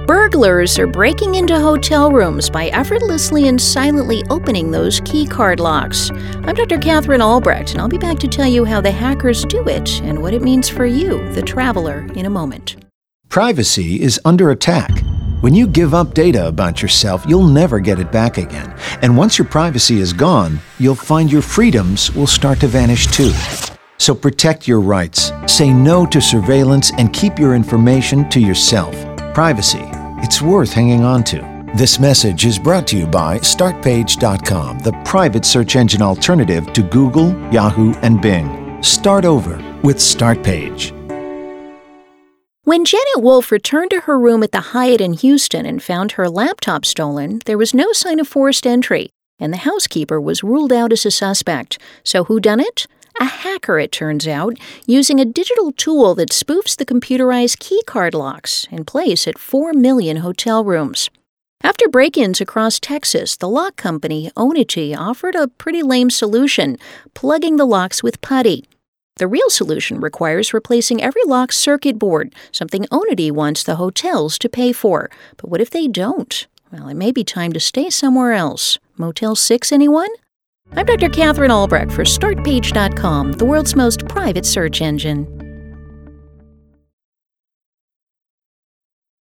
Burglars are breaking into hotel rooms by effortlessly and silently opening those key card locks. I'm Dr. Catherine Albrecht, and I'll be back to tell you how the hackers do it and what it means for you, the traveler, in a moment. Privacy is under attack. When you give up data about yourself, you'll never get it back again. And once your privacy is gone, you'll find your freedoms will start to vanish too. So protect your rights, say no to surveillance, and keep your information to yourself. Privacy, it's worth hanging on to. This message is brought to you by Startpage.com, the private search engine alternative to Google, Yahoo, and Bing. Start over with Startpage. When Janet Wolf returned to her room at the Hyatt in Houston and found her laptop stolen, there was no sign of forced entry, and the housekeeper was ruled out as a suspect. So who done it? A hacker, it turns out, using a digital tool that spoofs the computerized keycard locks in place at 4 million hotel rooms. After break-ins across Texas, the lock company, Onity, offered a pretty lame solution, plugging the locks with putty. The real solution requires replacing every lock circuit board, something Onity wants the hotels to pay for. But what if they don't? Well, it may be time to stay somewhere else. Motel 6, anyone? I'm Dr. Catherine Albrecht for Startpage.com, the world's most private search engine.